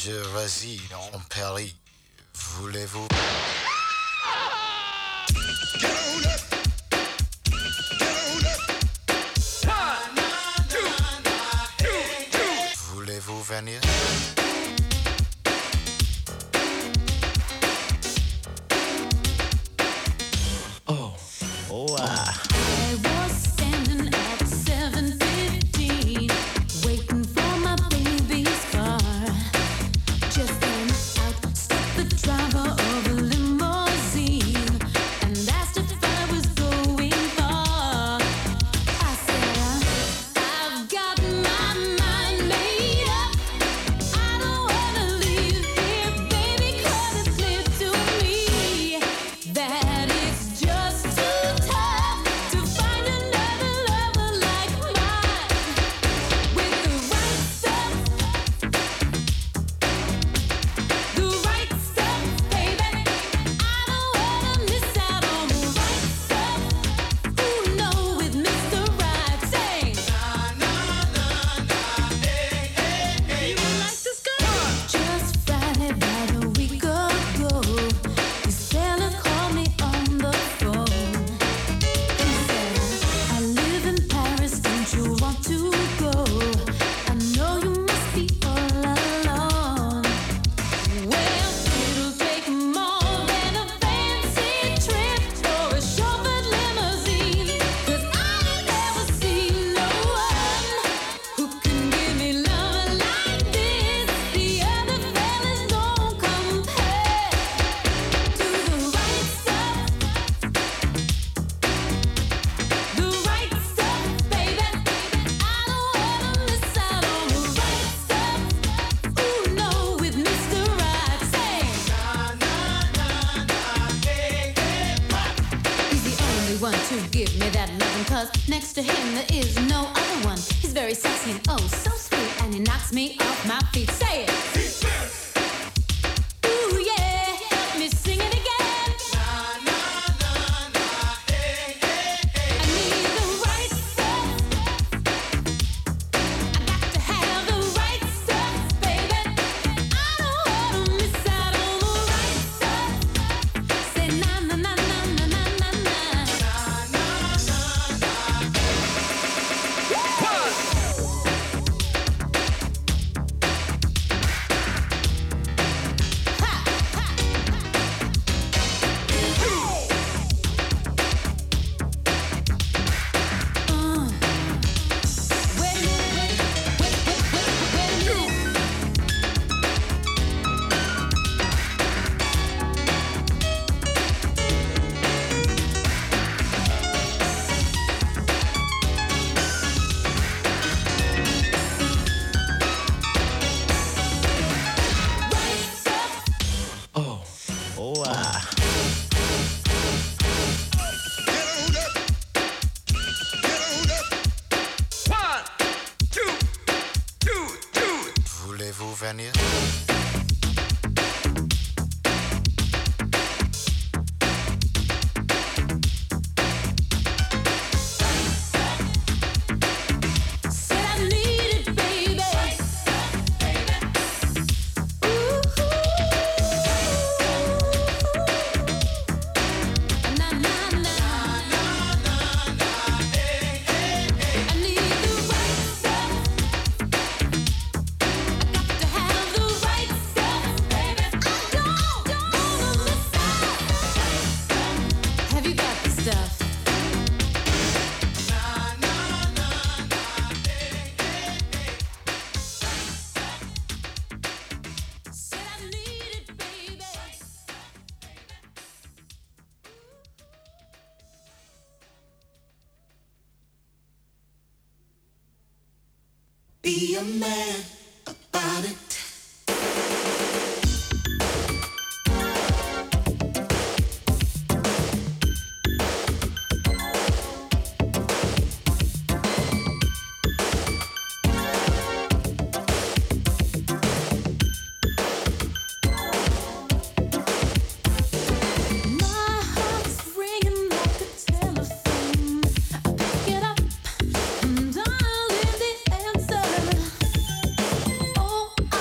vas-y, on parie. Voulez-vous? Voulez-vous venir? Oh, wow. I was standing at 7:15, waiting for my baby's car. Just then out stepped the driver of a limousine and asked if I was going far. I said, I've got my mind made up. I don't wanna leave here, baby, 'cause it's clear to me that it's just too tough to find another lover like mine with the right stuff, baby. I don't wanna miss out on the right stuff. Ooh, no, with Mr. Right, say na na na, hey hey hey. You like this girl? Just Friday, about a week ago, this fella called me on the phone. He said, I live in Paris, don't you want to go? I know you must be all alone. Well, it'll take more than a fancy trip or a chauffeured limousine, 'cause I ain't never seen no one who can give me love like this. The other fellas don't compare to the right stuff. The right stuff, baby. I don't wanna miss out on the right stuff. Ooh, no, with Mr. Right, say na na na na, hey hey. He's the only one to give me that loving, 'cause next to him there is no other one. He's very sexy and oh so sweet, and he knocks me off my feet. Say it. Ooh yeah, help me sing it again. Na na na na, hey hey hey. I need the right stuff. I got to have the right stuff, baby. I don't wanna miss out on the right stuff. Say na na na na na na na na. Oh, wow. Voulez-vous venir? Said I need it, baby. Ooh, na na na. I need the right stuff. I got to have the right stuff, baby. I don't wanna miss out. Have you got the stuff? Said I need it, baby. Be a man about it. My heart's ringing like a telephone. I pick it up and dial in the answer. Oh, I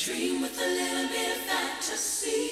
dream with a little bit of fantasy.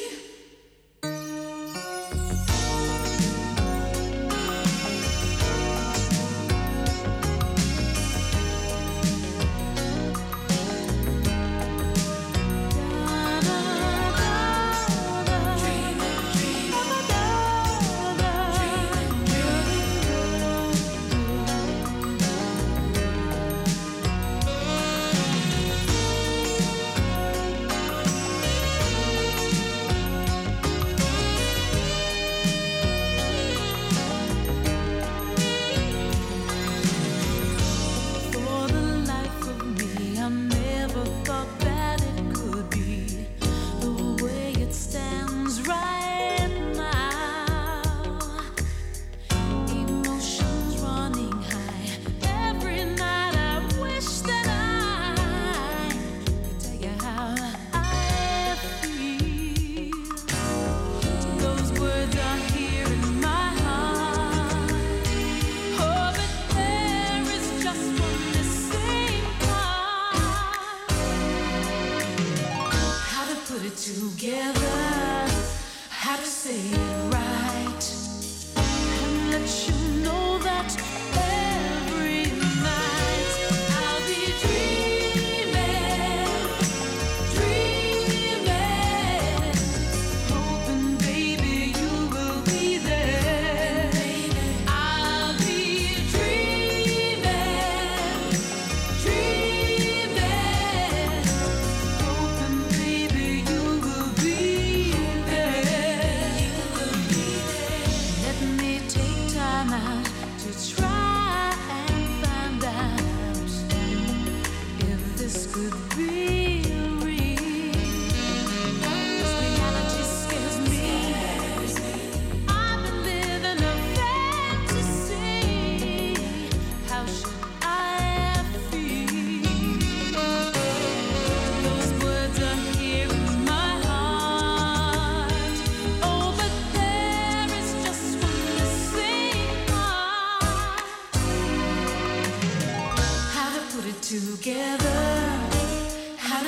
For the life of me, I never thought that it could be the way it stands right now. Emotions running high. Every night I wish that I could tell you how I feel. Those words are here in my heart. Oh, but there is just one missing part. How to put it together, how to say it right, and let you know that every night I'll be dreaming, dreaming, hoping, baby, you will be there. I'll be dreaming, dreaming, hoping, baby, you will be there. Let me take time out to try and find out if this could be real. 'Cause reality scares me. I've been living a fantasy. How should I feel? Those words are here in my heart. Oh, but there is just one missing part. How to put it together, how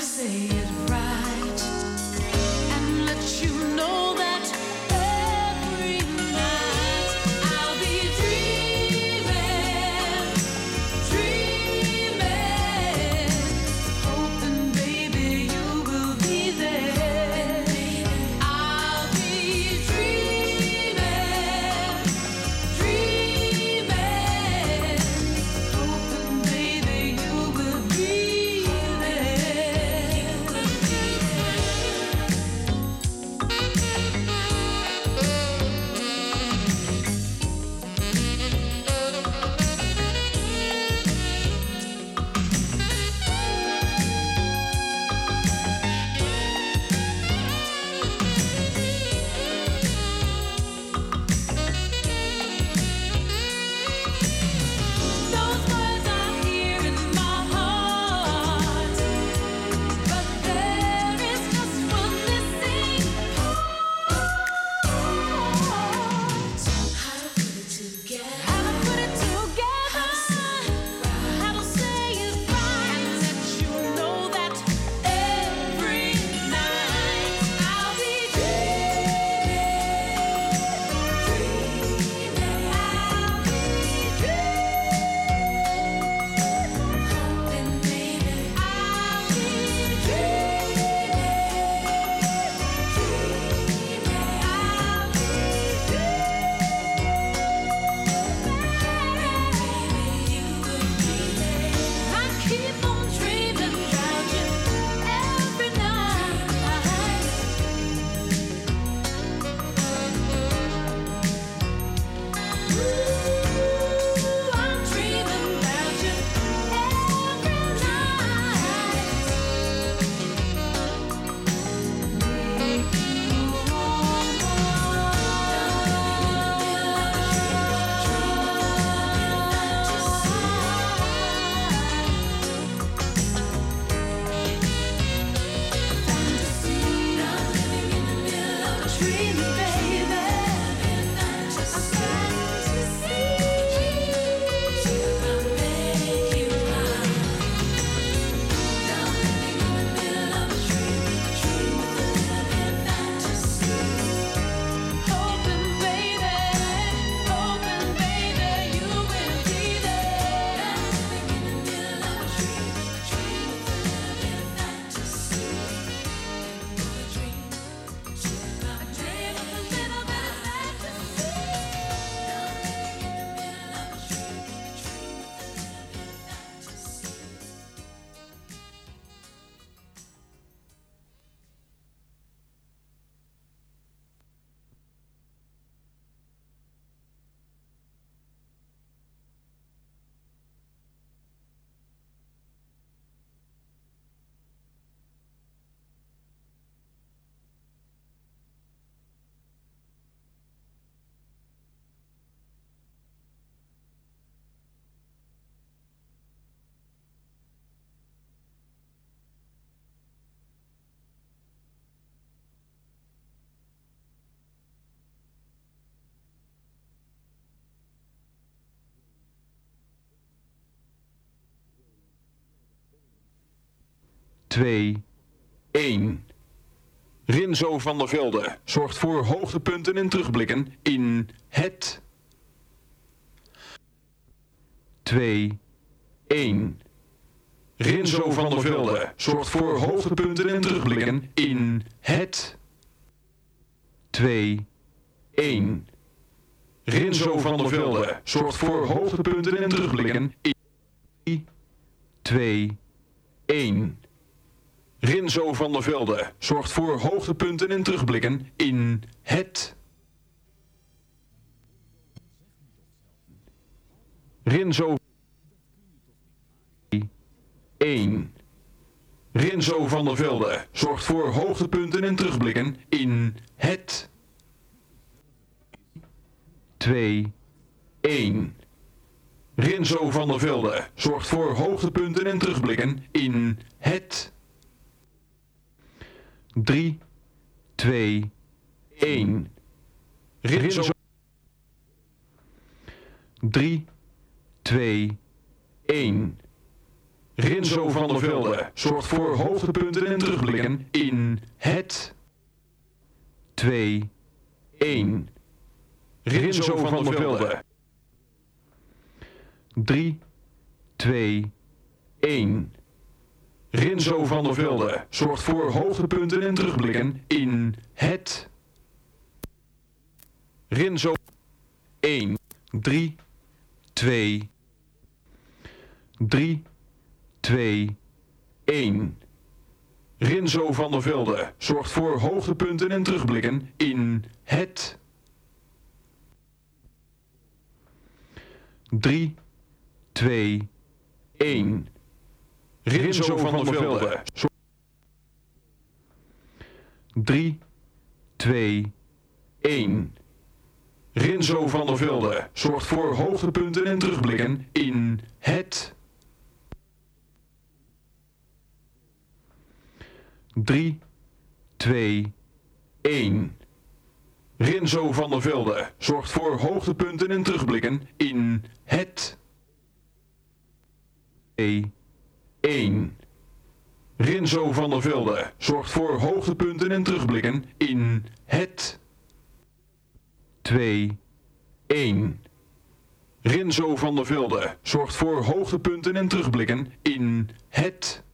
2, 1. Rinzo van der Velde zorgt voor hoogtepunten en terugblikken in het. 2, 1. Rinzo van der Velde zorgt voor hoogtepunten en terugblikken in het. 2, 1. Rinzo van der Velde zorgt voor hoogtepunten en terugblikken in 2, 1. Rinzo van der Velde zorgt voor hoogtepunten en terugblikken in het. Rinzo 1. Rinzo van der Velde zorgt voor hoogtepunten en terugblikken in het. 2, 1. Rinzo van der Velde zorgt voor hoogtepunten en terugblikken in het. 3, 2, 1. Rinzo 3, 2, 1. Rinzo van der Velde zorgt voor hoogtepunten en terugblikken in het. 2, 1. Rinzo van der Velde. 3, 2, 1. Rinzo van der Velde zorgt voor hoogtepunten en terugblikken in het. Rinzo 1, 3, 2, 3, 2, 1. Rinzo van der Velde zorgt voor hoogtepunten en terugblikken in het. 3, 2, 1. Rinzo van der Velde. 3, 2, 1. Rinzo van der Velde zorgt voor hoogtepunten en terugblikken in het. 3, 2, 1. Rinzo van der Velde zorgt voor hoogtepunten en terugblikken in het. 2, 1. Rinzo van der Velde zorgt voor hoogtepunten en terugblikken in het. 2, 1. Rinzo van der Velde zorgt voor hoogtepunten en terugblikken in het.